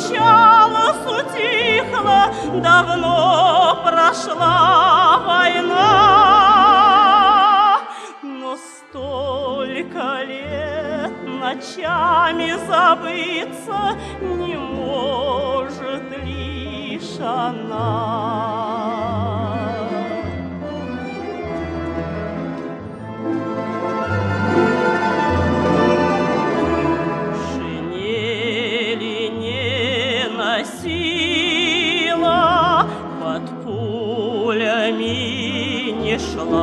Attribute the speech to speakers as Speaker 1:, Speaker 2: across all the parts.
Speaker 1: замолчалась, утихла, давно прошла война. Но столько лет ночами забыться не может лишь она. Носила, под пулями не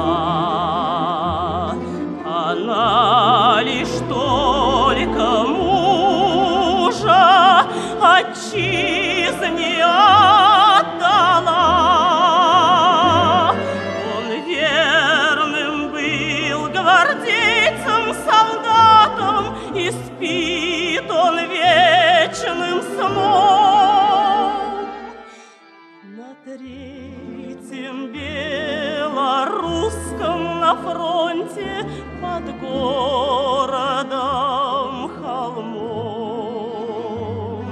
Speaker 1: шла. Она лишь только мужа отчизне отдала. Он верным был гвардейцем, солдатом, и спит он вечным сном. На третьем белорусском на фронте под городом холмом.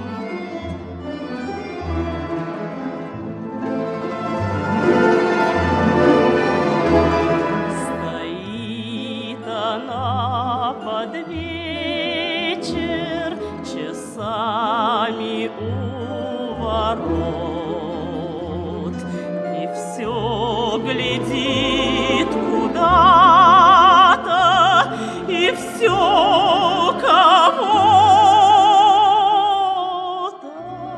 Speaker 1: Стоит она под вечер часами у ворот, и все глядит куда-то, и все кого-то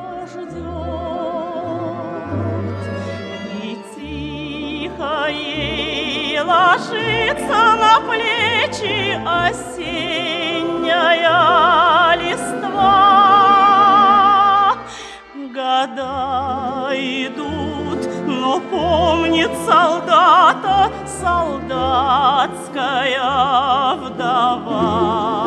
Speaker 1: ждет. И тихо ей ложится на плечи осенняя листва. Года идут, но помнит солдата солдатская вдова.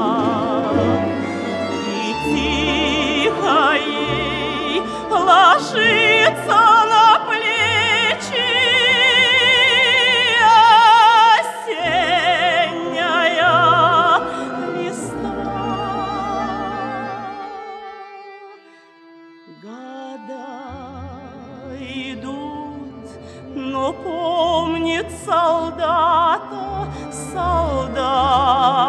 Speaker 1: И тихо ей ложится на плечи осенняя листва. Года идут, но помнит солдата солдат.